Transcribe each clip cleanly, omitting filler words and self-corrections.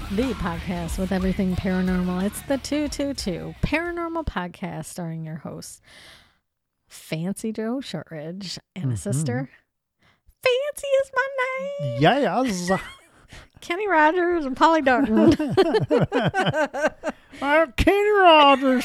The podcast with everything paranormal. It's the 222 Paranormal Podcast starring your hosts, Fancy Joe Shortridge and a sister. Fancy is my name. Yes. Kenny Rogers and Polly Darton. Kenny Rogers.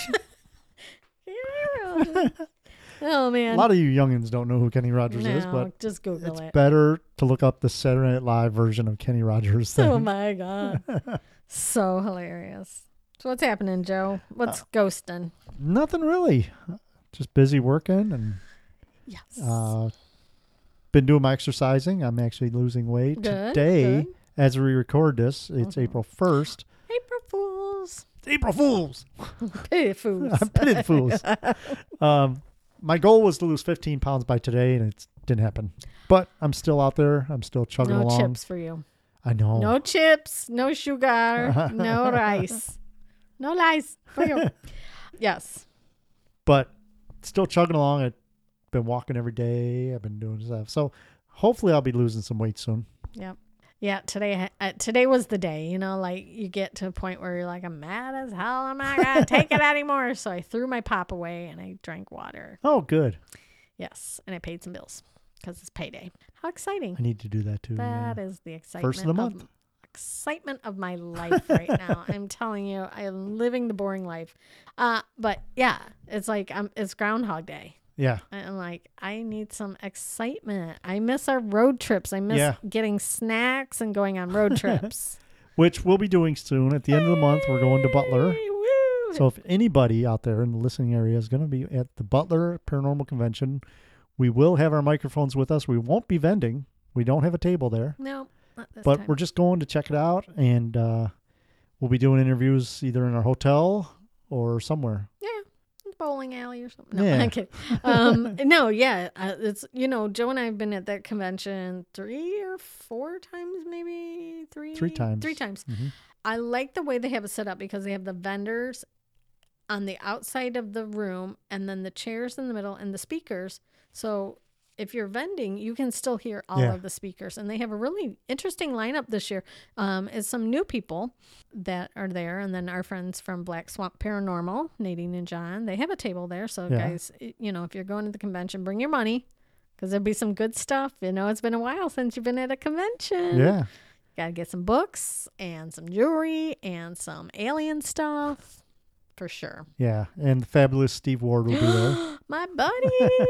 Kenny Rogers. Oh, man. A lot of you youngins don't know who Kenny Rogers is, but just Google it's it. better to look up the Saturday Night Live version of Kenny Rogers than Oh, my God. So hilarious. So what's happening, Joe? What's ghosting? Nothing really. Just busy working and Yes. been doing my exercising. I'm actually losing weight. Good, Today, good. as we record this, it's April 1st. April Fools. It's April Fools. Pity fools. Pity fools. My goal was to lose 15 pounds by today, and it didn't happen. But I'm still out there. I'm still chugging No along. chips for you. I know. No chips, no sugar, no rice. No rice for you. Yes. But still chugging along. I've been walking every day. I've been doing stuff. So hopefully I'll be losing some weight soon. Yep. Yeah, today was the day, you know, like you get to a point where you're like, I'm mad as hell. I'm not going to take it anymore. So I threw my pop away and I drank water. Oh, good. Yes. And I paid some bills because it's payday. How exciting. I need to do that too. That is the excitement. First of the month. Excitement of my life right now. I'm telling you, I am living the boring life. But yeah, it's like it's Groundhog Day. Yeah. And like, I need some excitement. I miss our road trips. I miss getting snacks and going on road trips. Which we'll be doing soon. At the end of the month, we're going to Butler. Woo. So if anybody out there in the listening area is going to be at the Butler Paranormal Convention, we will have our microphones with us. We won't be vending. We don't have a table there. No, not this But time. we're just going to check it out. And we'll be doing interviews either in our hotel or somewhere. Yeah. Bowling alley or something. No, Yeah. I'm kidding. No, yeah. It's, you know, Joe and I have been at that convention 3 or 4 times, maybe 3 times. 3 times. Mm-hmm. I like the way they have it set up because they have the vendors on the outside of the room and then the chairs in the middle and the speakers. So if you're vending, you can still hear all of the speakers. And they have a really interesting lineup this year. It's some new people that are there. And then our friends from Black Swamp Paranormal, Nadine and John, they have a table there. So guys, you know, if you're going to the convention, bring your money because there'll be some good stuff. You know, it's been a while since you've been at a convention. Yeah. Got to get some books and some jewelry and some alien stuff for sure. Yeah. And the fabulous Steve Ward will be there. My buddy.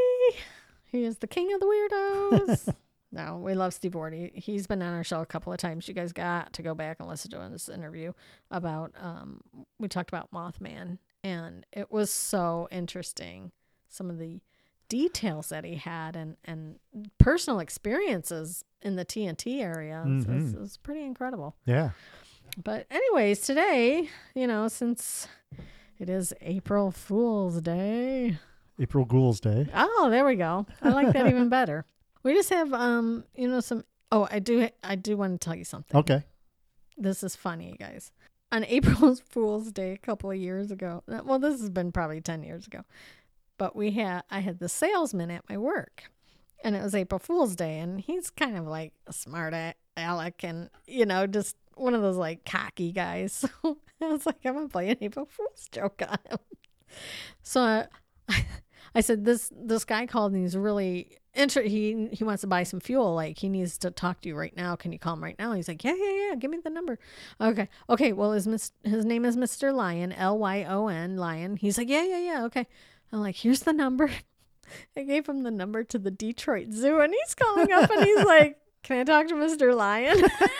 He is the king of the weirdos. No, we love Steve Ward. He's been on our show a couple of times. You guys got to go back and listen to this interview about, we talked about Mothman, and it was so interesting. Some of the details that he had and personal experiences in the TNT area. It was pretty incredible. Yeah. But anyways, today, you know, since it is April Fool's Day. April Ghouls Day. Oh, there we go. I like that even better. We just have, you know, some. Oh, I do want to tell you something. Okay. This is funny, you guys. On April Fool's Day, a couple of years ago. Well, this has been probably 10 years ago. But I had the salesman at my work, and it was April Fool's Day, and he's kind of like a smart aleck, and you know, just one of those like cocky guys. So I was like, I'm gonna play an April Fool's joke on him. So I said, this guy called and he's really he wants to buy some fuel. Like he needs to talk to you right now. Can you call him right now? He's like, yeah. Give me the number. Okay. Well, his name is Mr. Lyon, Lyon, Lyon. He's like, yeah. Okay. I'm like, here's the number. I gave him the number to the Detroit Zoo and he's calling up and he's like, can I talk to Mr. Lyon?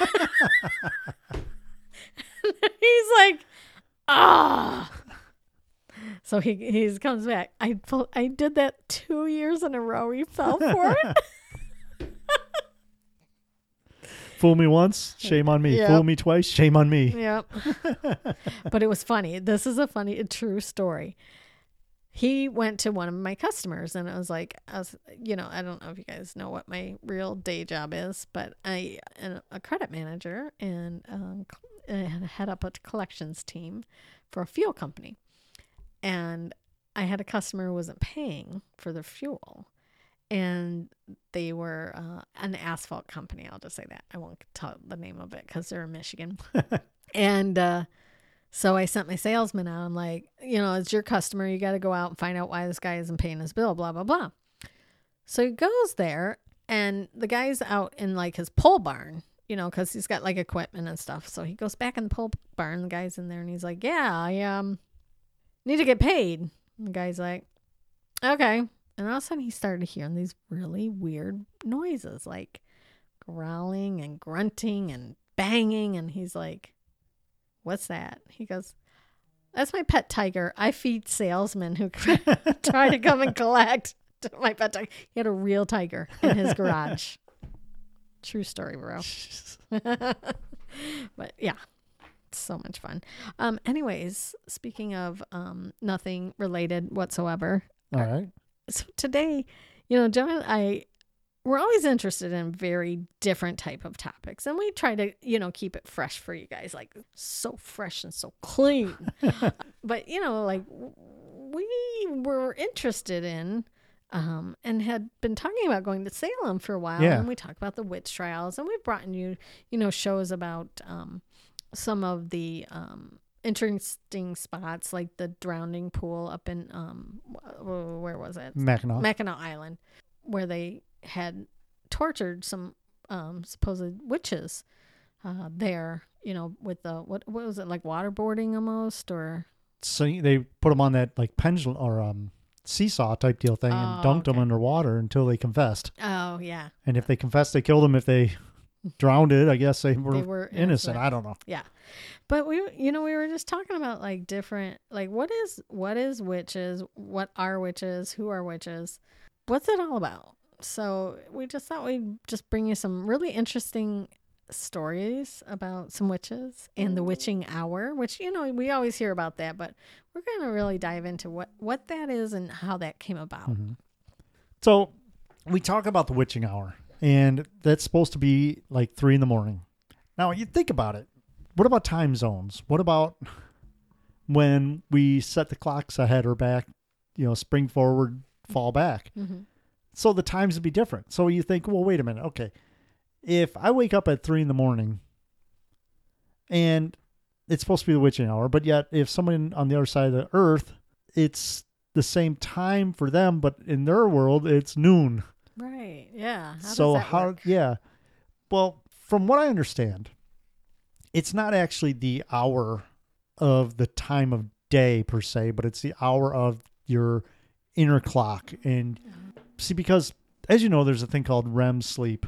He's like, ah. So he comes back. I did that 2 years in a row. He fell for it. Fool me once, shame on me. Yep. Fool me twice, shame on me. Yep. But it was funny. This is a true story. He went to one of my customers and it was like, I don't know if you guys know what my real day job is, but I am a credit manager and head up a collections team for a fuel company. And I had a customer who wasn't paying for their fuel. And they were an asphalt company. I'll just say that. I won't tell the name of it because they're in Michigan. And so I sent my salesman out. I'm like, it's your customer. You got to go out and find out why this guy isn't paying his bill, blah, blah, blah. So he goes there, and the guy's out in like his pole barn, because he's got like equipment and stuff. So he goes back in the pole barn. The guy's in there, and he's like, yeah, I need to get paid. And the guy's like, okay. And all of a sudden he started hearing these really weird noises, like growling and grunting and banging. And he's like, what's that? He goes, that's my pet tiger. I feed salesmen who try to come and collect my pet tiger. He had a real tiger in his garage. True story, bro. But yeah, it's so much fun. Anyways, speaking of nothing related whatsoever. All right. So today, John and I, we're always interested in very different type of topics, and we try to, keep it fresh for you guys, like so fresh and so clean. But, like we were interested in and had been talking about going to Salem for a while. Yeah. And we talked about the witch trials, and we've brought you, shows about some of the interesting spots, like the drowning pool up in where was it? Mackinac Island, where they had tortured some supposed witches there, with the what was it, like waterboarding almost, or so they put them on that like pendulum or seesaw type deal thing and dunked them underwater until they confessed. Oh yeah. And if they confessed, they killed them. If they drowned it, I guess they were innocent. I don't know. Yeah. But we were just talking about like different, like what is witches? What are witches? Who are witches? What's it all about? So we just thought we'd just bring you some really interesting stories about some witches and the witching hour, which, we always hear about that, but we're going to really dive into what that is and how that came about. Mm-hmm. So we talk about the witching hour, and that's supposed to be like 3 a.m. Now you think about it. What about time zones? What about when we set the clocks ahead or back, spring forward, fall back? Mm-hmm. So the times would be different. So you think, well, wait a minute. Okay. If I wake up at 3 a.m. and it's supposed to be the witching hour, but yet if someone on the other side of the earth, it's the same time for them, but in their world, it's noon. Right. Yeah. Work? Yeah. Well, from what I understand, it's not actually the hour of the time of day per se, but it's the hour of your inner clock. And see, because as you know, there's a thing called REM sleep.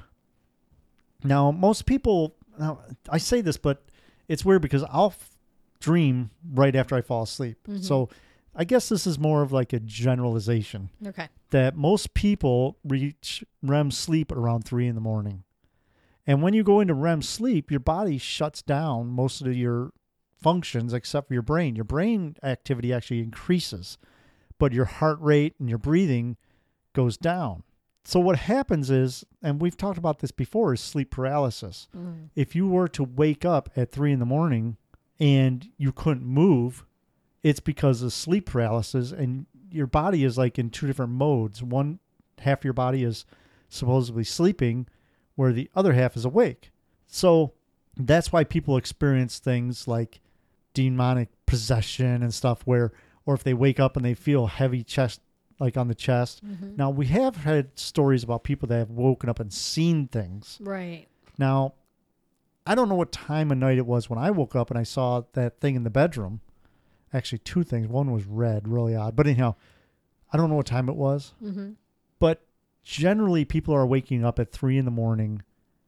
Now, most people, I say this, but it's weird because I'll dream right after I fall asleep. Mm-hmm. So I guess this is more of like a generalization. Okay. That most people reach REM sleep around 3 a.m. And when you go into REM sleep, your body shuts down most of your functions except for your brain. Your brain activity actually increases, but your heart rate and your breathing goes down. So what happens is, and we've talked about this before, is sleep paralysis. Mm. If you were to wake up at 3 a.m. and you couldn't move, it's because of sleep paralysis, and your body is like in two different modes. One half of your body is supposedly sleeping, where the other half is awake. So that's why people experience things like demonic possession and stuff or if they wake up and they feel heavy chest, like on the chest. Mm-hmm. Now, we have had stories about people that have woken up and seen things. Right. Now, I don't know what time of night it was when I woke up and I saw that thing in the bedroom. Actually, two things. One was red, really odd. But anyhow, I don't know what time it was. Mm-hmm. But generally, people are waking up at 3 a.m.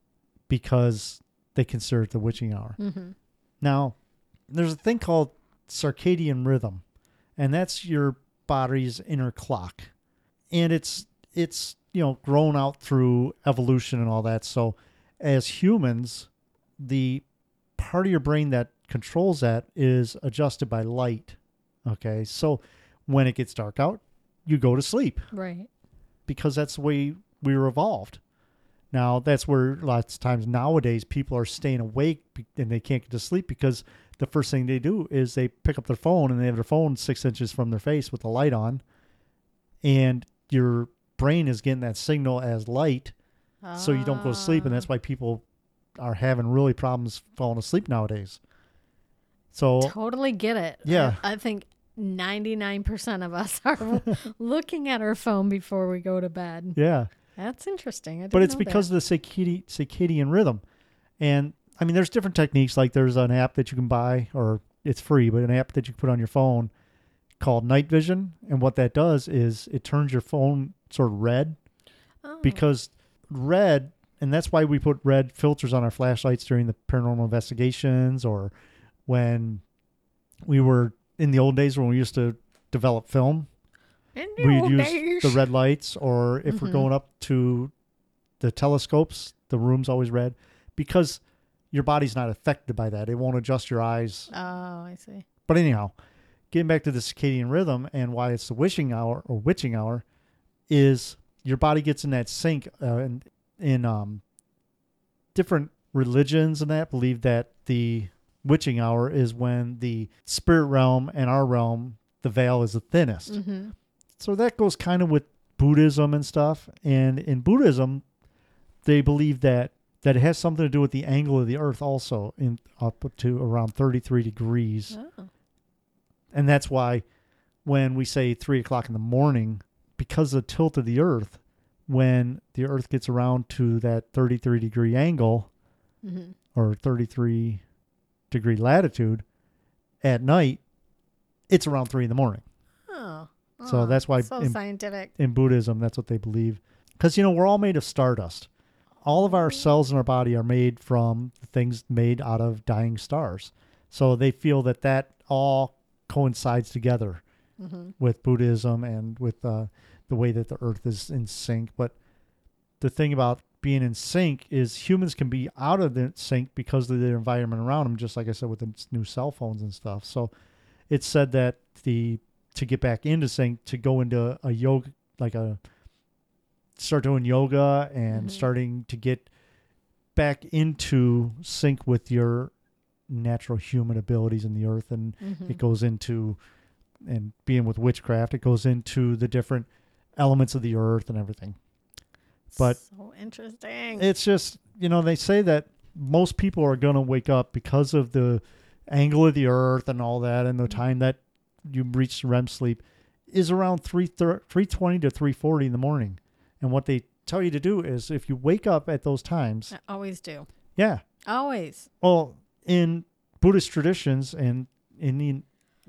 because they consider it the witching hour. Mm-hmm. Now, there's a thing called circadian rhythm, and that's your body's inner clock. And it's grown out through evolution and all that. So as humans, the part of your brain that controls that is adjusted by light. Okay. So when it gets dark out, you go to sleep. Right. Because that's the way we were evolved. Now, that's where lots of times nowadays people are staying awake and they can't get to sleep because the first thing they do is they pick up their phone and they have their phone 6 inches from their face with the light on. And your brain is getting that signal as light. So you don't go to sleep. And that's why people are having really problems falling asleep nowadays. So Totally get it. Yeah. I think 99% of us are looking at our phone before we go to bed. yeah, That's interesting. but it's because of the circadian rhythm. And I mean, there's different techniques. Like there's an app that you can buy, or it's free, but an app that you can put on your phone called Night Vision. And what that does is it turns your phone sort of red, because red, and that's why we put red filters on our flashlights during the paranormal investigations, or when we were in the old days when we used to develop film. We'd use the red lights, or if we're going up to the telescopes, the room's always red, because your body's not affected by that. It won't adjust your eyes. Oh, I see. But anyhow, getting back to the circadian rhythm and why it's the witching hour is your body gets in that sync. In different religions and that believe that the witching hour is when the spirit realm and our realm, the veil is the thinnest. Mm-hmm. So that goes kind of with Buddhism and stuff. And in Buddhism, they believe that it has something to do with the angle of the earth also, in up to around 33 degrees. Oh. And that's why when we say 3 o'clock in the morning, because of the tilt of the earth, when the earth gets around to that 33 degree angle, Mm-hmm. or 33 degree latitude at night, it's around 3 in the morning. Oh. So that's why so scientific. In Buddhism, that's what they believe. Because, we're all made of stardust. All of our cells in our body are made from things made out of dying stars. So they feel that all coincides together with Buddhism and with the way that the earth is in sync. But the thing about being in sync is humans can be out of the sync because of the environment around them, just like I said, with the new cell phones and stuff. So it's said that to get back into sync, to go into a yoga, start doing yoga and starting to get back into sync with your natural human abilities in the earth. And it goes into, and being with witchcraft, it goes into the different elements of the earth and everything. But so interesting. It's just, they say that most people are going to wake up because of the angle of the earth and all that, and the time that you reach REM sleep is around 3:20 to 3:40 in the morning. And what they tell you to do is, if you wake up at those times, I always do. Yeah. Always. Well, in Buddhist traditions and in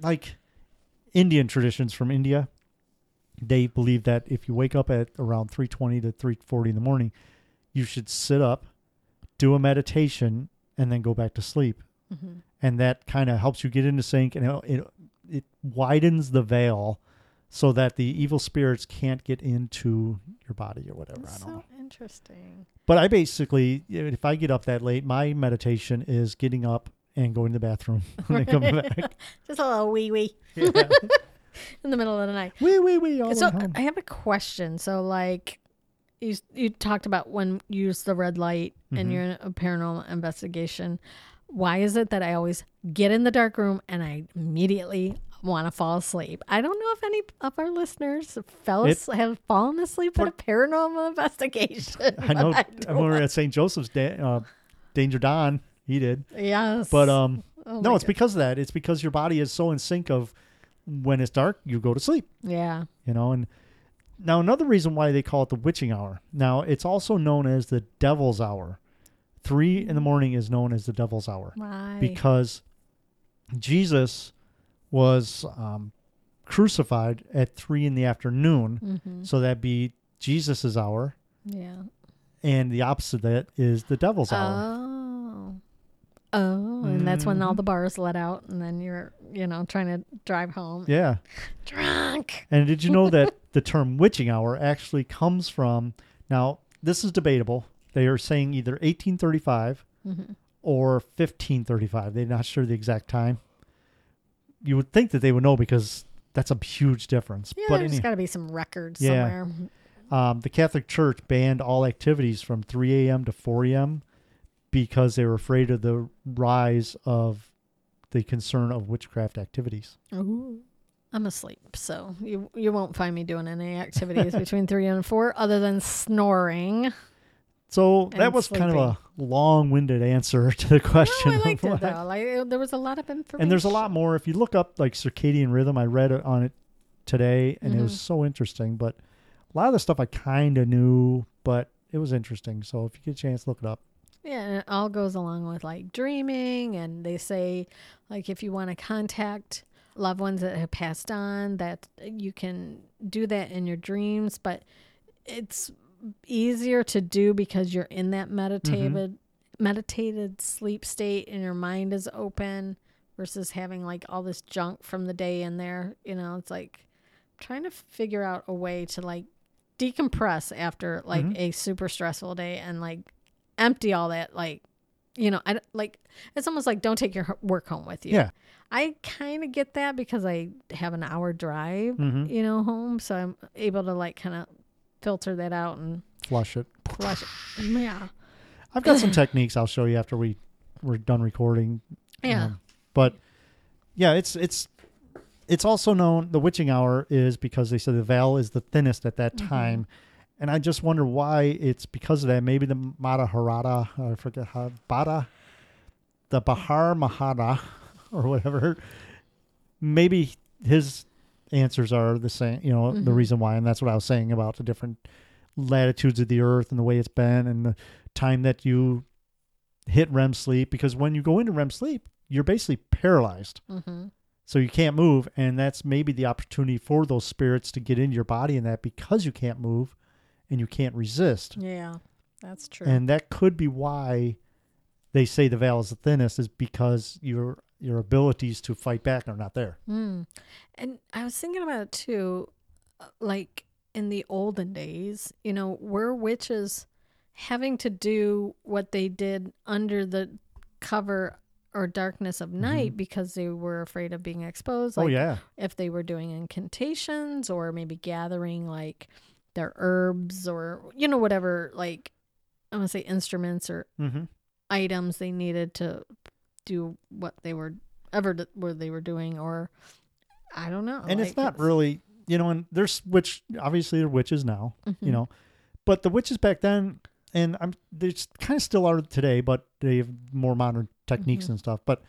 Indian traditions from India, they believe that if you wake up at around 3:20 to 3:40 in the morning, you should sit up, do a meditation, and then go back to sleep. Mm-hmm. And that kind of helps you get into sync, and it widens the veil so that the evil spirits can't get into your body or whatever. That's I don't know. Interesting. But I basically, if I get up that late, my meditation is getting up and going to the bathroom and then coming back. Just a little wee-wee. Yeah. In the middle of the night. Wee. So I have a question. So you talked about when you use the red light and you're in a paranormal investigation. Why is it that I always get in the dark room and I immediately want to fall asleep? I don't know if any of our listeners have fallen asleep at a paranormal investigation. I know. I remember at St. Joseph's Danger Don, he did. Yes. But no, it's because of that. It's because your body is so in sync of when it's dark, you go to sleep. Yeah. And now another reason why they call it the witching hour. Now, it's also known as the devil's hour. 3 in the morning is known as the devil's hour. Why? Because Jesus was crucified at 3 in the afternoon. Mm-hmm. So that'd be Jesus's hour. Yeah. And the opposite of that is the devil's hour. Oh, and that's when all the bars let out, and then you're, trying to drive home. Yeah. Drunk. And did you know that the term witching hour actually comes from, now, this is debatable. They are saying either 1835 or 1535. They're not sure the exact time. You would think that they would know because that's a huge difference. Yeah, but there's got to be some records somewhere. The Catholic Church banned all activities from 3 a.m. to 4 a.m. because they were afraid of the rise of the concern of witchcraft activities. Ooh. I'm asleep, so you won't find me doing any activities between 3 and 4 other than snoring. So And that was kind of sleeping. a long-winded answer to the question. No, I liked of it though. Like there was a lot of information. And there's a lot more. If you look up like circadian rhythm, I read on it today, and it was so interesting. But a lot of the stuff I kind of knew, but it was interesting. So if you get a chance, look it up. Yeah, and it all goes along with like dreaming, and they say like if you want to contact loved ones that have passed on, that you can do that in your dreams, but it's easier to do because you're in that meditated sleep state and your mind is open versus having like all this junk from the day in there. It's like trying to figure out a way to like decompress after like a super stressful day and like empty all that, like, I like, it's almost like don't take your work home with you. Yeah. I kind of get that because I have an hour drive, home. So I'm able to like kind of filter that out and Flush it. flush it. Yeah. I've got some techniques I'll show you after we're done recording. Yeah. But yeah, it's also known, the witching hour is because they said the veil is the thinnest at that time. And I just wonder why it's because of that. Maybe the Mahabharata, I forget how, the Bahar Mahara or whatever, maybe his answers are the same, the reason why. And that's what I was saying about the different latitudes of the earth and the way it's been and the time that you hit REM sleep. Because when you go into REM sleep, you're basically paralyzed. So you can't move. And that's maybe the opportunity for those spirits to get into your body, and that because you can't move and you can't resist. Yeah, that's true. And that could be why they say the veil is the thinnest, is because your abilities to fight back are not there. And I was thinking about it too, like in the olden days, were witches having to do what they did under the cover or darkness of night because they were afraid of being exposed? Like, if they were doing incantations or maybe gathering like their herbs or, whatever, like I want to say instruments or items they needed to do what they were doing, or I don't know. And like, it's not really, and there's obviously they're witches now, but the witches back then, and they kind of still are today, but they have more modern techniques and stuff. But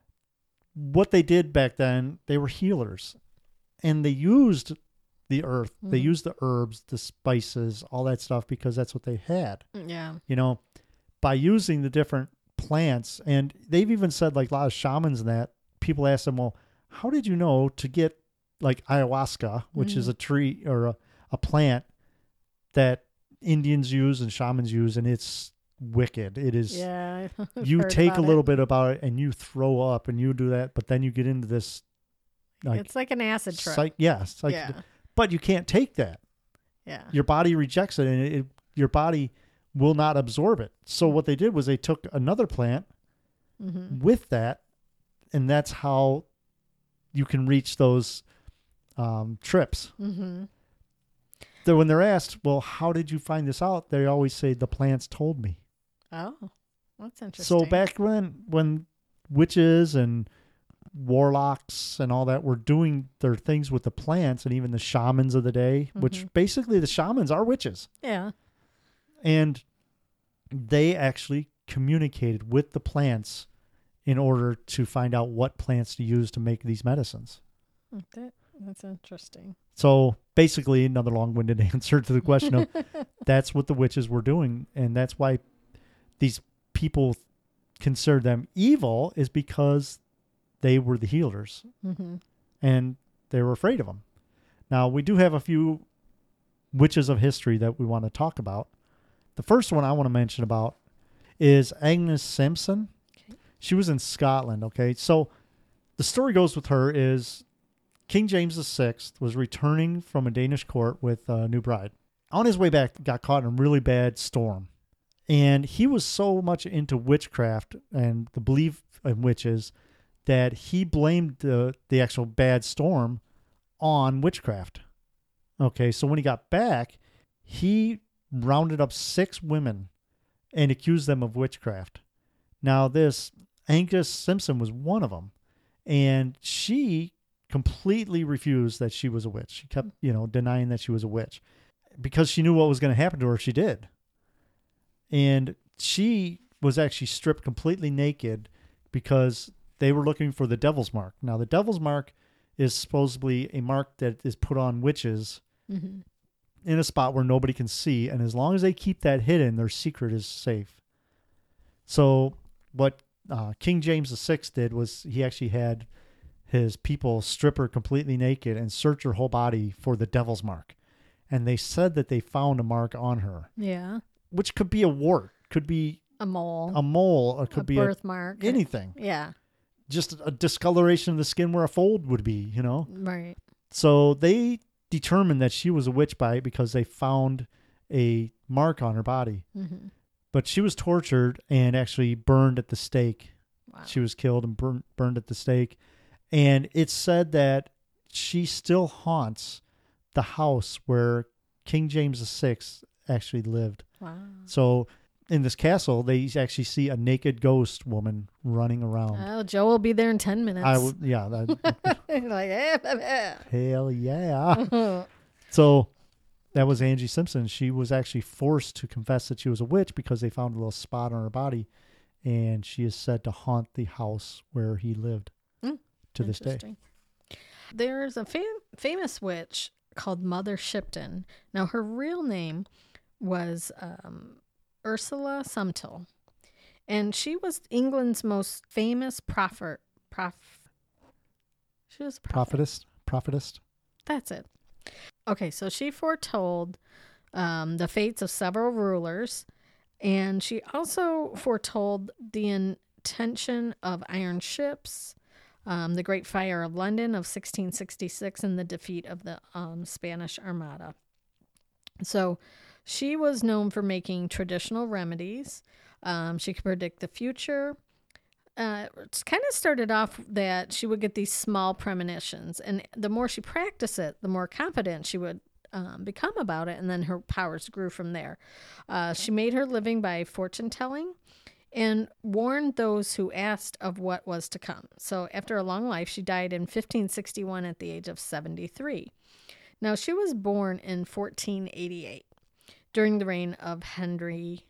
what they did back then, they were healers, and they used the earth, they used the herbs, the spices, all that stuff, because that's what they had. Yeah. By using the different plants. And they've even said, like a lot of shamans and that, people ask them, well, how did you know to get like ayahuasca, which is a tree or a plant that Indians use and shamans use, and it's wicked. It is. Yeah. You take a little bit about it and you throw up and you do that, but then you get into this. Like, it's like an acid trip. But you can't take that. Yeah. Your body rejects it, and your body will not absorb it. So what they did was they took another plant with that, and that's how you can reach those trips. So when they're asked, well, how did you find this out? They always say, the plants told me. Oh, that's interesting. So back when witches and warlocks and all that were doing their things with the plants, and even the shamans of the day, which basically the shamans are witches. Yeah. And they actually communicated with the plants in order to find out what plants to use to make these medicines. That's interesting. So basically, another long-winded answer to the question of that's what the witches were doing. And that's why these people consider them evil, is because they were the healers and they were afraid of them. Now, we do have a few witches of history that we want to talk about. The first one I want to mention about is Agnes Simpson. Okay. She was in Scotland, okay? So the story goes with her is King James VI was returning from a Danish court with a new bride. On his way back, got caught in a really bad storm. And he was so much into witchcraft and the belief in witches that he blamed the actual bad storm on witchcraft. Okay, so when he got back, he rounded up 6 women and accused them of witchcraft. Now, this Agnes Simpson was one of them, and she completely refused that she was a witch. She kept, denying that she was a witch because she knew what was going to happen to her if she did. And she was actually stripped completely naked because they were looking for the devil's mark. Now, the devil's mark is supposedly a mark that is put on witches Mm-hmm. in a spot where nobody can see. And as long as they keep that hidden, their secret is safe. So what King James VI did was he actually had his people strip her completely naked and search her whole body for the devil's mark. And they said that they found a mark on her, Yeah. which could be a wart, could be A mole. a mole, or could a be birthmark. anything. Yeah. Just a discoloration of the skin where a fold would be, Right. So they determined that she was a witch because they found a mark on her body. Mm-hmm. But she was tortured and actually burned at the stake. Wow. She was killed and burned at the stake. And it's said that she still haunts the house where King James VI actually lived. Wow. So in this castle, they actually see a naked ghost woman running around. Oh, Joe will be there in 10 minutes. Like, Hell yeah. So that was Angie Simpson. She was actually forced to confess that she was a witch because they found a little spot on her body. And she is said to haunt the house where he lived to this day. There's a famous witch called Mother Shipton. Now, her real name was Ursula Sumtill. And she was England's most famous prophet. She was a prophet. Prophetess. That's it. Okay, so she foretold the fates of several rulers, and she also foretold the intention of iron ships, the Great Fire of London of 1666, and the defeat of the Spanish Armada. So she was known for making traditional remedies. She could predict the future. It kind of started off that she would get these small premonitions, and the more she practiced it, the more confident she would become about it, and then her powers grew from there. She made her living by fortune telling and warned those who asked of what was to come. So after a long life, she died in 1561 at the age of 73. Now, she was born in 1488 during the reign of Henry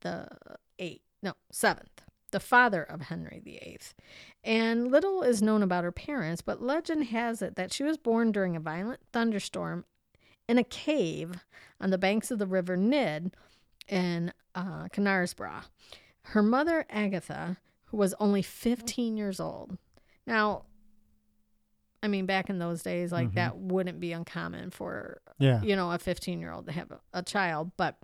VII, the father of Henry VIII. And little is known about her parents, but legend has it that she was born during a violent thunderstorm in a cave on the banks of the River Nid in Knaresborough. Her mother, Agatha, who was only 15 years old. Now, I mean, back in those days, like that wouldn't be uncommon for, a 15-year-old to have a child. But,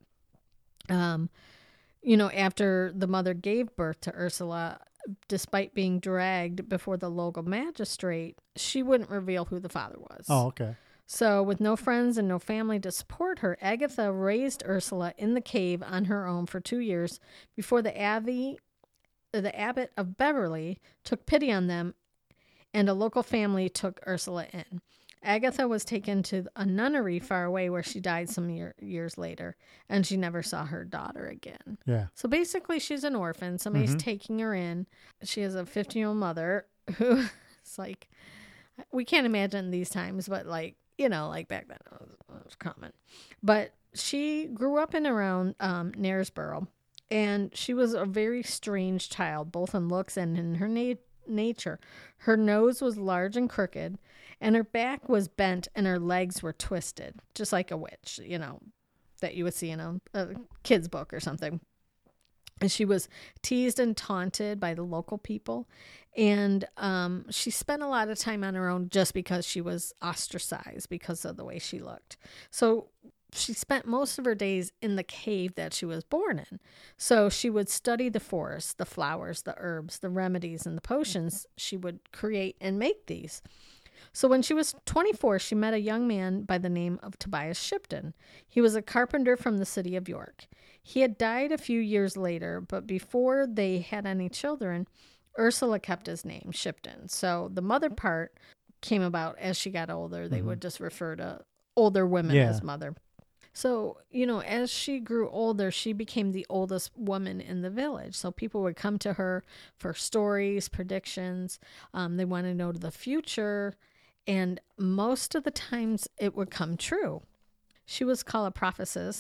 after the mother gave birth to Ursula, despite being dragged before the local magistrate, she wouldn't reveal who the father was. Oh, okay. So with no friends and no family to support her, Agatha raised Ursula in the cave on her own for 2 years before the abbot of Beverley took pity on them, and a local family took Ursula in. Agatha was taken to a nunnery far away where she died some years later, and she never saw her daughter again. Yeah. So basically, she's an orphan. Somebody's taking her in. She has a 15-year-old mother who is like, we can't imagine these times, but like back then it was common. But she grew up in around Knaresborough, and she was a very strange child, both in looks and in her nature. Her nose was large and crooked, and her back was bent, and her legs were twisted, just like a witch, that you would see in a kid's book or something. And she was teased and taunted by the local people. And she spent a lot of time on her own just because she was ostracized because of the way she looked. So she spent most of her days in the cave that she was born in. So she would study the forest, the flowers, the herbs, the remedies, and the potions she would create and make these. So when she was 24, she met a young man by the name of Tobias Shipton. He was a carpenter from the city of York. He had died a few years later, but before they had any children, Ursula kept his name, Shipton. So the mother part came about as she got older. They would just refer to older women as mother. So, as she grew older, she became the oldest woman in the village. So people would come to her for stories, predictions. They wanted to know the future. And most of the times it would come true. She was called a prophetess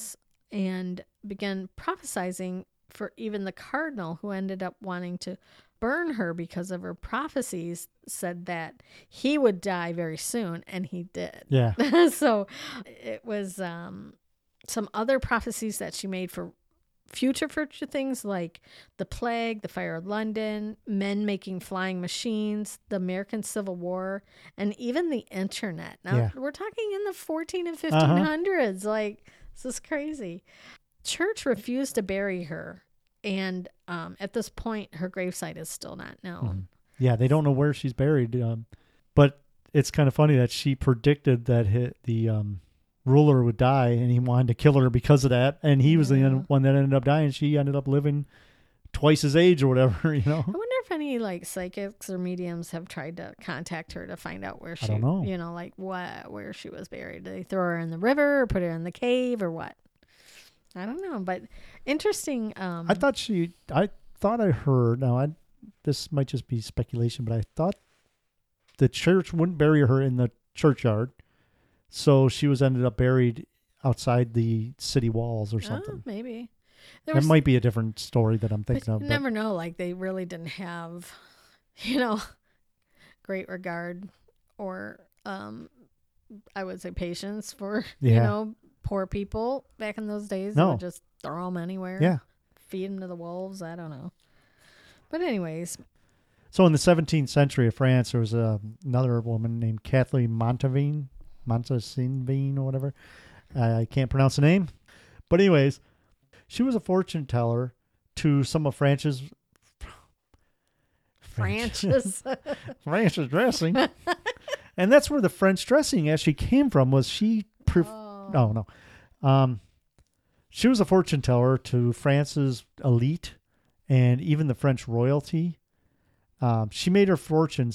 and began prophesizing for even the cardinal, who ended up wanting to burn her because of her prophecies, said that he would die very soon, and he did. Yeah. So it was some other prophecies that she made for future things, like the plague, the fire of London, men making flying machines, the American Civil War, and even the internet. Now, Yeah. we're talking in the 14 and 1500s. Like, this is crazy. Church refused to bury her, and at this point, her gravesite is still not known. Yeah, they don't know where she's buried. But it's kind of funny that she predicted that the ruler would die, and he wanted to kill her because of that. And he was the one that ended up dying. She ended up living twice his age or whatever, you know. I wonder if any like psychics or mediums have tried to contact her to find out where she, I don't know. you know, like where she was buried. Did they throw her in the river or put her in the cave or what? I don't know, but interesting. I thought I heard, this might just be speculation, but I thought the church wouldn't bury her in the churchyard. So she ended up buried outside the city walls or something. Oh, maybe. That might be a different story that I'm thinking of. You never know. Like, they really didn't have, you know, great regard or, I would say, patience for, you know, poor people back in those days. No. They would just throw them anywhere. Yeah. Feed them to the wolves. I don't know. But anyways. So in the 17th century of France, there was another woman named Kathleen Montesine or whatever. I can't pronounce the name. But anyways, she was a fortune teller to some of France's dressing. And that's where the French dressing actually came from. Was she she was a fortune teller to France's elite and even the French royalty. She made her fortune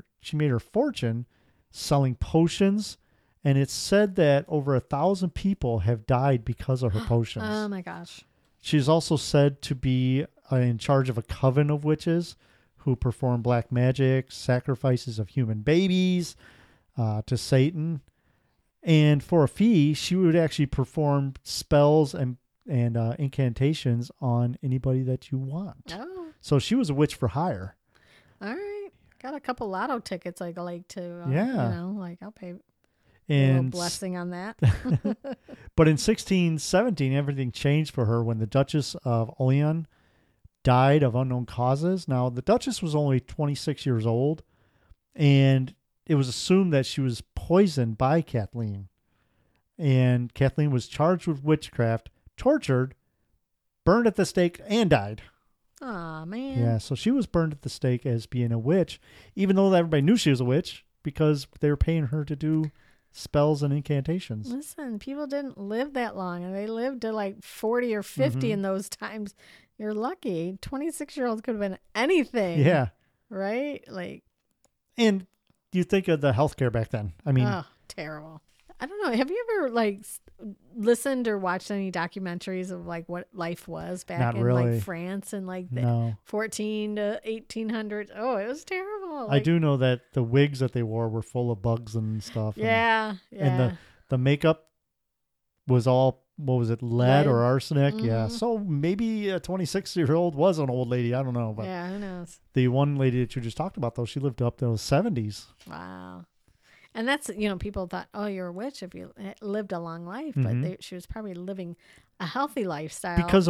selling potions, and it's said that over 1,000 people have died because of her potions. Oh my gosh. She's also said to be in charge of a coven of witches who perform black magic, sacrifices of human babies to Satan. And for a fee, she would actually perform spells and incantations on anybody that you want. Oh. So she was a witch for hire. All right. Got a couple lotto tickets I'd like to, I'll pay a little blessing on that. But in 1617, everything changed for her when the Duchess of Orleans died of unknown causes. Now, the Duchess was only 26 years old, and it was assumed that she was poisoned by Kathleen. And Kathleen was charged with witchcraft, tortured, burned at the stake, and died. Aw, man. Yeah, so she was burned at the stake as being a witch, even though everybody knew she was a witch because they were paying her to do spells and incantations. Listen, people didn't live that long, and they lived to like 40 or 50 in those times. You're lucky. 26-year-olds could have been anything. Yeah. Right? Like. And you think of the healthcare back then. I mean. Oh, terrible. I don't know. Have you ever like listened or watched any documentaries of like what life was back in like France and like the 14 to 1800s? Oh, it was terrible. Like, I do know that the wigs that they wore were full of bugs and stuff. Yeah. And the makeup was all, what was it, lead or arsenic? Mm-hmm. Yeah. So maybe a 26-year-old was an old lady. I don't know. But yeah, who knows? The one lady that you just talked about, though, she lived up to those 70s. Wow. And that's, people thought, oh, you're a witch if you lived a long life. Mm-hmm. But she was probably living a healthy lifestyle because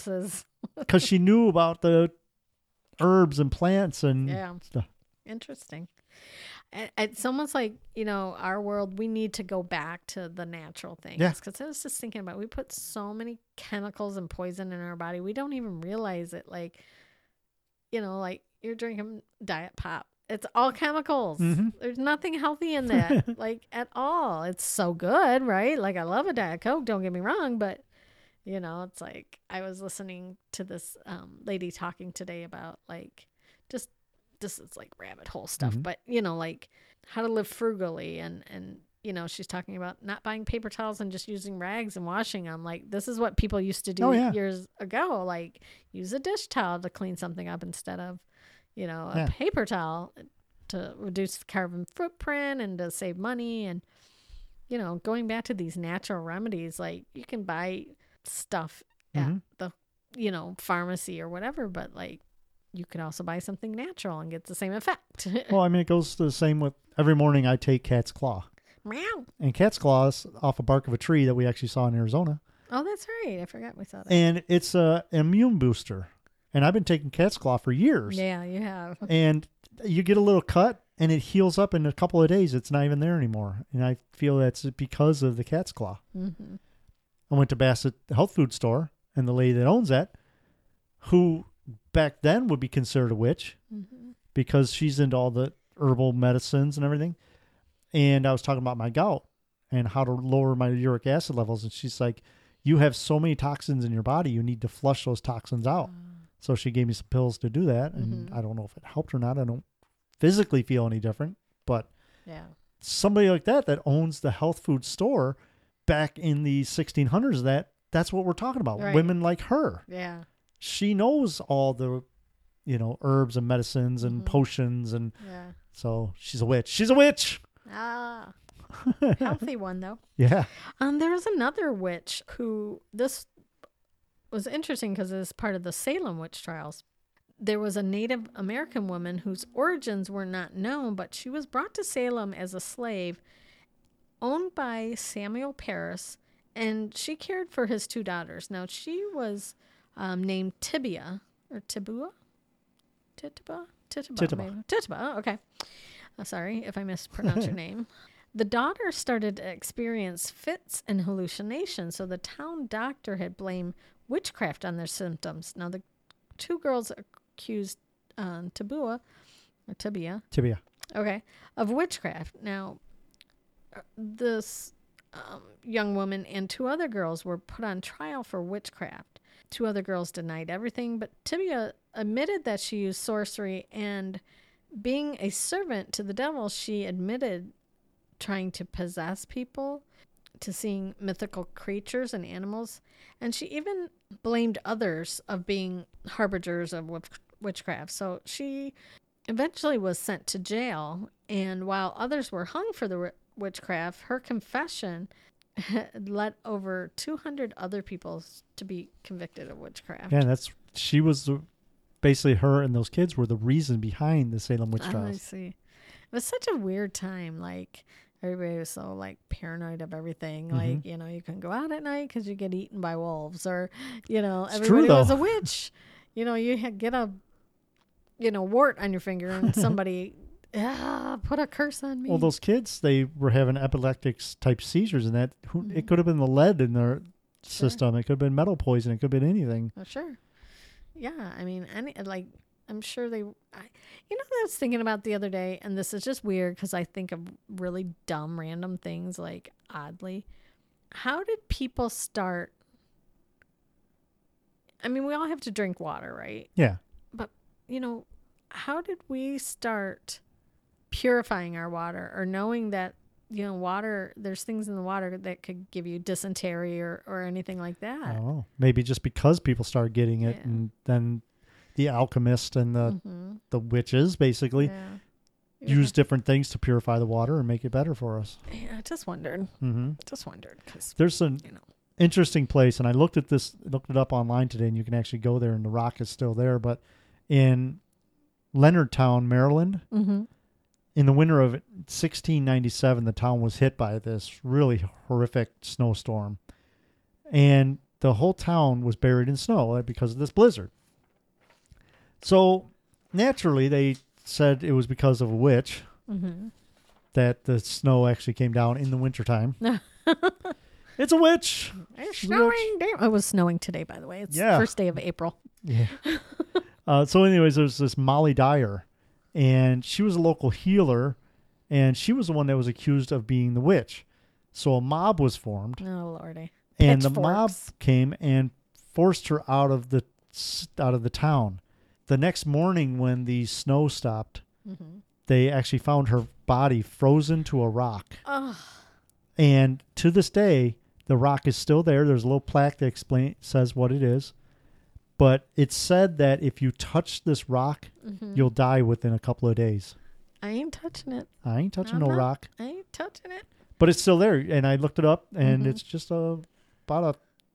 she knew about the herbs and plants and stuff. Interesting. It's almost like, our world, we need to go back to the natural things. Yeah. Because I was just thinking about, we put so many chemicals and poison in our body. We don't even realize it. Like, like you're drinking Diet Pop. It's all chemicals. Mm-hmm. There's nothing healthy in that, like, at all. It's so good, right? Like, I love a Diet Coke, don't get me wrong, but, it's like, I was listening to this lady talking today about, like, just, this is, like, rabbit hole stuff, mm-hmm. but, like, how to live frugally, and she's talking about not buying paper towels and just using rags and washing them. Like, this is what people used to do years ago, like, use a dish towel to clean something up instead of, a paper towel to reduce the carbon footprint and to save money. And, going back to these natural remedies, like you can buy stuff Mhm. at the, pharmacy or whatever, but like you could also buy something natural and get the same effect. Well, I mean, it goes the same with every morning I take cat's claw. Meow. And cat's claw is off a bark of a tree that we actually saw in Arizona. Oh, that's right. I forgot we saw that. And it's a immune booster. And I've been taking cat's claw for years. Yeah, you have. And you get a little cut and it heals up in a couple of days. It's not even there anymore. And I feel that's because of the cat's claw. Mm-hmm. I went to Bassett Health Food Store, and the lady that owns that, who back then would be considered a witch Mm-hmm. because she's into all the herbal medicines and everything. And I was talking about my gout and how to lower my uric acid levels. And she's like, you have so many toxins in your body, you need to flush those toxins out. So she gave me some pills to do that. And Mhm. I don't know if it helped or not. I don't physically feel any different. But Yeah. somebody like that owns the health food store back in the 1600s, that's what we're talking about. Right. Women like her. Yeah. She knows all the, herbs and medicines and Mhm. potions. And Yeah. so she's a witch. She's a witch. Ah, healthy one though. Yeah. There was another witch who this was interesting because it was part of the Salem witch trials. There was a Native American woman whose origins were not known, but she was brought to Salem as a slave, owned by Samuel Parris, and she cared for his two daughters. Now she was named Tibia or Tibua, Tituba, Tituba. maybe. Tituba. Okay. Sorry if I mispronounced your name. The daughter started to experience fits and hallucinations, so the town doctor had blamed witchcraft on their symptoms. Now, the two girls accused Tibia, okay, of witchcraft. Now, this young woman and two other girls were put on trial for witchcraft. Two other girls denied everything, but Tibia admitted that she used sorcery, and being a servant to the devil, she admitted trying to possess people, to seeing mythical creatures and animals, and she even blamed others of being harbingers of witchcraft. So she eventually was sent to jail, and while others were hung for the witchcraft, her confession had led over 200 other people to be convicted of witchcraft. Yeah, she was basically, her and those kids were the reason behind the Salem witch I trials. see. It was such a weird time. Like, everybody was so like paranoid of everything. Mhm. Like, you couldn't go out at night because you get eaten by wolves, or, everybody true, was though. a witch. You get a, wart on your finger and somebody put a curse on me. Well, those kids, they were having epileptic type seizures, and it could have been the lead in their system. It could have been metal poison. It could have been anything. Oh, sure. Yeah, I mean, I'm sure they. I was thinking about the other day, and this is just weird because I think of really dumb, random things. Like, oddly, how did people start? I mean, we all have to drink water, right? Yeah. But how did we start purifying our water, or knowing that water? There's things in the water that could give you dysentery or anything like that. I don't know. Maybe just because people started getting it, Yeah. and then the alchemist and the witches basically Yeah. use different things to purify the water and make it better for us. Yeah, I just wondered. Mm-hmm. Because There's an interesting place, and I looked it up online today, and you can actually go there, and the rock is still there. But in Leonardtown, Maryland, in the winter of 1697, the town was hit by this really horrific snowstorm, and the whole town was buried in snow because of this blizzard. So naturally, they said it was because of a witch that the snow actually came down in the wintertime. It's a witch. It's She's a witch. snowing. Damn. It was snowing today, by the way. It's Yeah. the first day of April. Yeah. So anyways, there's this Molly Dyer, and she was a local healer, and she was the one that was accused of being the witch. So a mob was formed, Oh, Lordy. and the mob Pitchforks. came and forced her out of the town. The next morning, when the snow stopped, they actually found her body frozen to a rock. Oh, And to this day, the rock is still there. There's a little plaque that says what it is. But it's said that if you touch this rock, you'll die within a couple of days. I ain't touching it. I ain't touching I'm no not. rock. I ain't touching it. But it's still there. And I looked it up, and it's just about a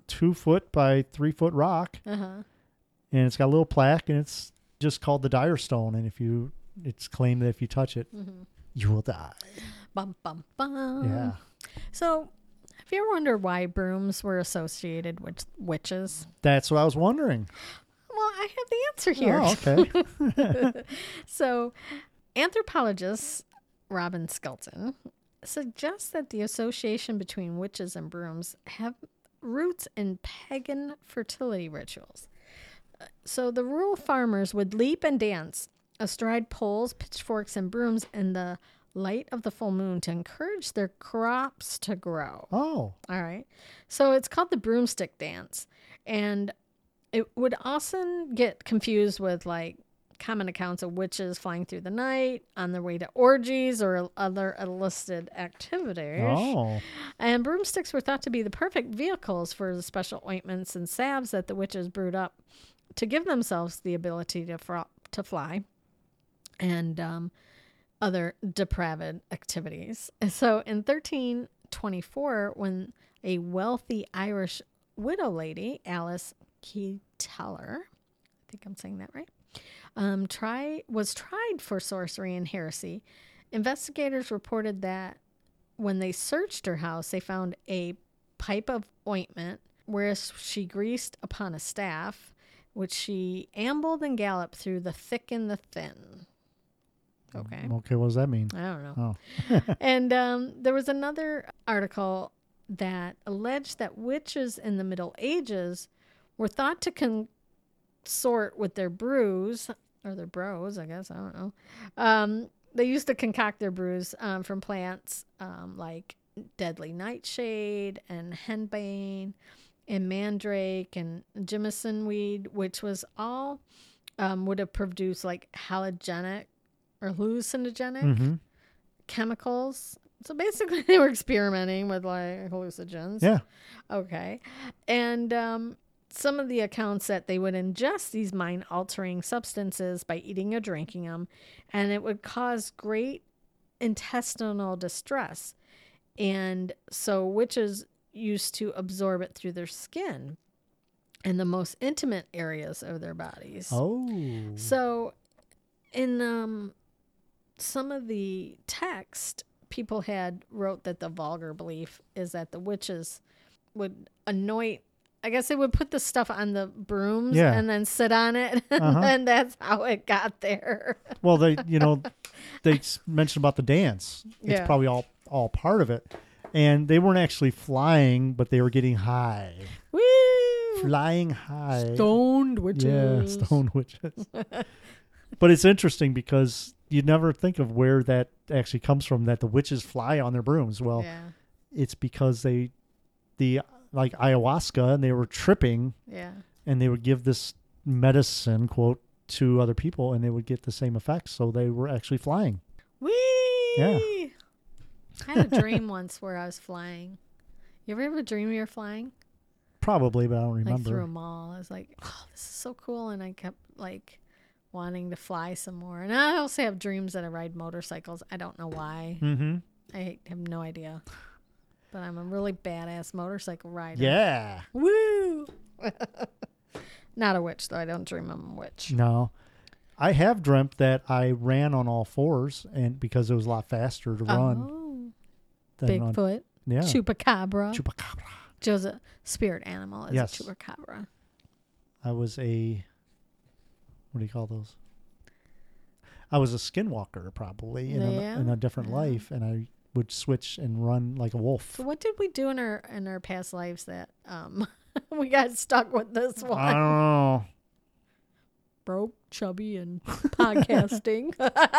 2-foot by 3-foot rock, Uh-huh. and it's got a little plaque, and it's just called the Dire Stone. And it's claimed that if you touch it, you will die. Bum, bum, bum. Yeah. So, have you ever wondered why brooms were associated with witches? That's what I was wondering. Well, I have the answer here. Oh, okay. So, anthropologist Robin Skelton suggests that the association between witches and brooms have roots in pagan fertility rituals. So, the rural farmers would leap and dance astride poles, pitchforks, and brooms in the light of the full moon to encourage their crops to grow. Oh. All right. So it's called the broomstick dance. And it would often get confused with like common accounts of witches flying through the night on their way to orgies or other illicit activities. Oh. And broomsticks were thought to be the perfect vehicles for the special ointments and salves that the witches brewed up to give themselves the ability to fly and other depraved activities. So in 1324, when a wealthy Irish widow lady, Alice Keteller, I think I'm saying that right, was tried for sorcery and heresy, investigators reported that when they searched her house, they found a pipe of ointment where she greased upon a staff, which she ambled and galloped through the thick and the thin. Okay. Okay, what does that mean? I don't know. Oh. And there was another article that alleged that witches in the Middle Ages were thought to consort with their brews, or their bros, I guess, I don't know. They used to concoct their brews from plants like deadly nightshade and henbane and mandrake and jimison weed, which was all would have produced like halogenic or hallucinogenic chemicals. So basically they were experimenting with like hallucinogens. Yeah. Okay. And some of the accounts that they would ingest these mind altering substances by eating or drinking them, and it would cause great intestinal distress. And so witches used to absorb it through their skin and the most intimate areas of their bodies. Oh. So in some of the text, people wrote that the vulgar belief is that the witches would anoint, I guess they would put the stuff on the brooms and then sit on it, and that's how it got there. Well, they mentioned about the dance. It's probably all part of it. And they weren't actually flying, but they were getting high. Woo! Flying high. Stoned witches. Yeah, stoned witches. But it's interesting because you'd never think of where that actually comes from, that the witches fly on their brooms. Well, it's because like ayahuasca, and they were tripping, and they would give this medicine, quote, to other people, and they would get the same effects. So they were actually flying. Whee! Yeah. I had a dream once where I was flying. You ever have a dream you're flying? Probably, but I don't remember. Like through a mall. I was like, oh, this is so cool. And I kept like wanting to fly some more. And I also have dreams that I ride motorcycles. I don't know why. Mm-hmm. I have no idea. But I'm a really badass motorcycle rider. Yeah. Woo! Not a witch, though. I don't dream I'm a witch. No. I have dreamt that I ran on all fours, and because it was a lot faster to run. Bigfoot. Yeah. Chupacabra. Chupacabra. Joe's a spirit animal. Is a chupacabra. I was what do you call those? I was a skinwalker, probably, in a different life, and I would switch and run like a wolf. So what did we do in our past lives that we got stuck with this one? I don't know. Broke, chubby, and podcasting.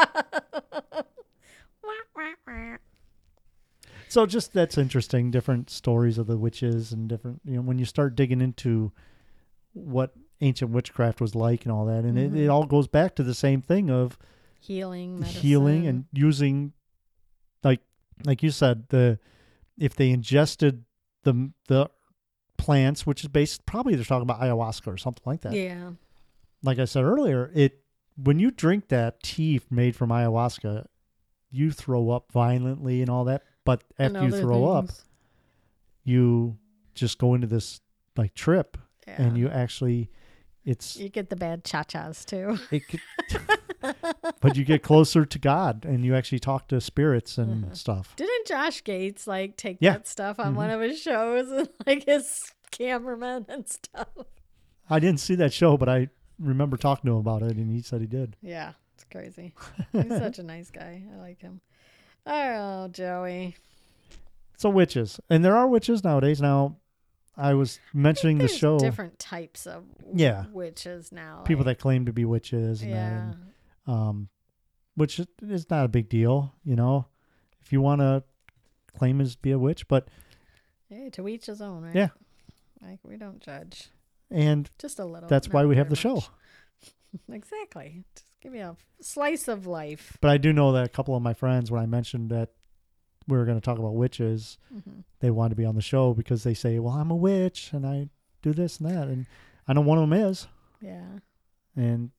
So just that's interesting. Different stories of the witches and different, when you start digging into what ancient witchcraft was like and all that, and it all goes back to the same thing of healing, medicine. Healing, and using, like you said, if they ingested the plants, which is based, probably they're talking about ayahuasca or something like that. Yeah. Like I said earlier, when you drink that tea made from ayahuasca, you throw up violently and all that. But after you throw up, you just go into this like trip, Yeah. and you actually, it's You get the bad cha-chas too. it could, but you get closer to God, and you actually talk to spirits and stuff. Didn't Josh Gates like take Yeah. that stuff on one of his shows and like his cameraman and stuff? I didn't see that show, but I remember talking to him about it, and he said he did. Yeah, it's crazy. He's such a nice guy. I like him. Oh, Joey. So witches, and there are witches nowadays. Now, I was mentioning the There's show. different types of Yeah. witches now. People like, that claim to be witches, and yeah. then, which is not a big deal, you know, if you want to claim as be a witch, but Hey, to each his own, right? Yeah. Like we don't judge. and Just a little. that's why not we have the very show. much. Exactly. Just give you a slice of life. But I do know that a couple of my friends, when I mentioned that we were going to talk about witches, Hmm. they wanted to be on the show because they say, well, I'm a witch and I do this and that. And I know one of them is. Yeah. And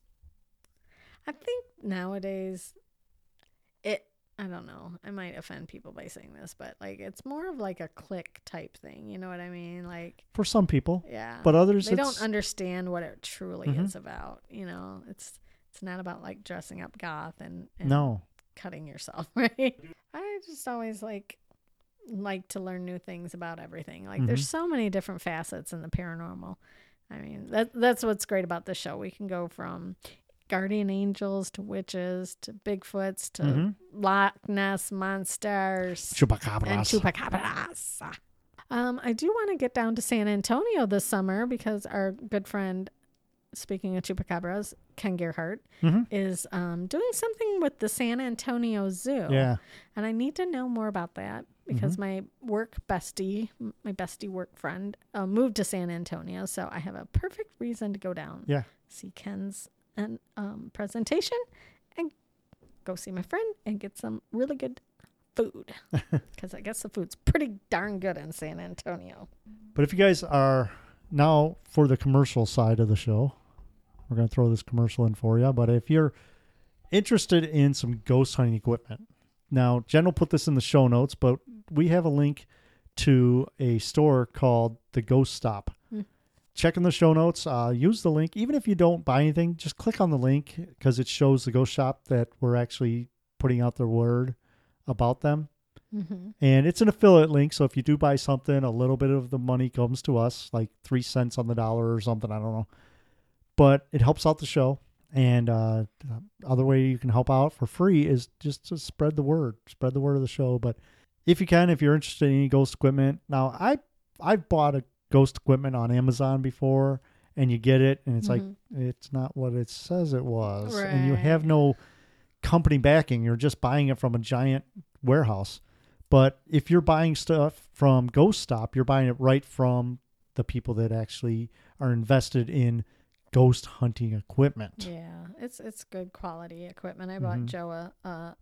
I think nowadays, I don't know. I might offend people by saying this, but like it's more of like a clique type thing. You know what I mean? Like, for some people, yeah. but others, They don't it's, understand what it truly Mhm. is about. You know, it's not about like dressing up goth and no. cutting yourself, right? I just always like to learn new things about everything. Like there's so many different facets in the paranormal. I mean, that's what's great about this show. We can go from guardian angels to witches to Bigfoots to Loch Ness monsters Chupacabras. and chupacabras. I do want to get down to San Antonio this summer because our good friend, speaking of chupacabras, Ken Gerhardt, is doing something with the San Antonio Zoo. Yeah. And I need to know more about that because my work bestie, my bestie work friend, moved to San Antonio. So I have a perfect reason to go down, Yeah. see Ken's presentation, and go see my friend and get some really good food. Because I guess the food's pretty darn good in San Antonio. But if you guys are now for the commercial side of the show, we're going to throw this commercial in for you. But if you're interested in some ghost hunting equipment, now Jen will put this in the show notes, but we have a link to a store called the Ghost Stop. Check in the show notes. Use the link. Even if you don't buy anything, just click on the link because it shows the ghost shop that we're actually putting out the word about them. And it's an affiliate link. So if you do buy something, a little bit of the money comes to us, like 3 cents on the dollar or something. I don't know. But it helps out the show. And the other way you can help out for free is just to spread the word of the show. But if you can, if you're interested in any ghost equipment, now I've bought a ghost equipment on Amazon before, and you get it, and it's like, it's not what it says it was. Right. And you have no company backing. You're just buying it from a giant warehouse. But if you're buying stuff from Ghost Stop, you're buying it right from the people that actually are invested in ghost hunting equipment. Yeah, it's good quality equipment. I bought Joe a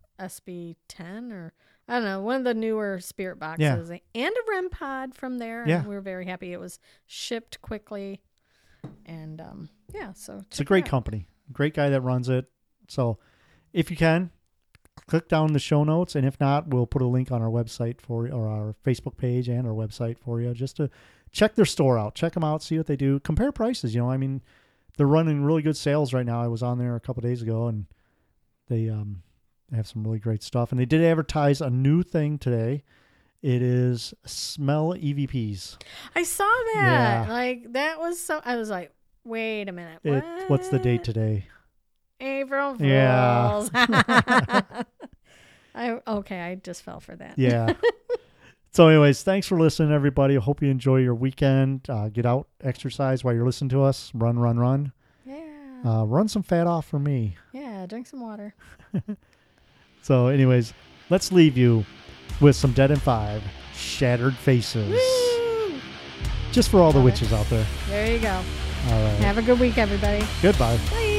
SB10 or I don't know, one of the newer spirit boxes and a REM pod from there. Yeah. And we were very happy. It was shipped quickly. And so It's a great company. Great guy that runs it. So if you can, click down the show notes. And if not, we'll put a link on our website or our Facebook page and our website for you just to check their store out. Check them out, see what they do. Compare prices. You know, I mean, they're running really good sales right now. I was on there a couple of days ago, and they have some really great stuff. And they did advertise a new thing today. It is smell EVPs. I saw that. Yeah. Like, that was so... I was like, wait a minute. What's the date today? April Fools. Yeah. I just fell for that. Yeah. So anyways, thanks for listening, everybody. I hope you enjoy your weekend. Get out, exercise while you're listening to us. Run. Yeah. Run some fat off for me. Yeah, drink some water. So anyways, let's leave you with some Dead in 5, Shattered Faces. Woo! Just for all the Love it. witches out there. There you go. All right. Have a good week, everybody. Goodbye. Bye.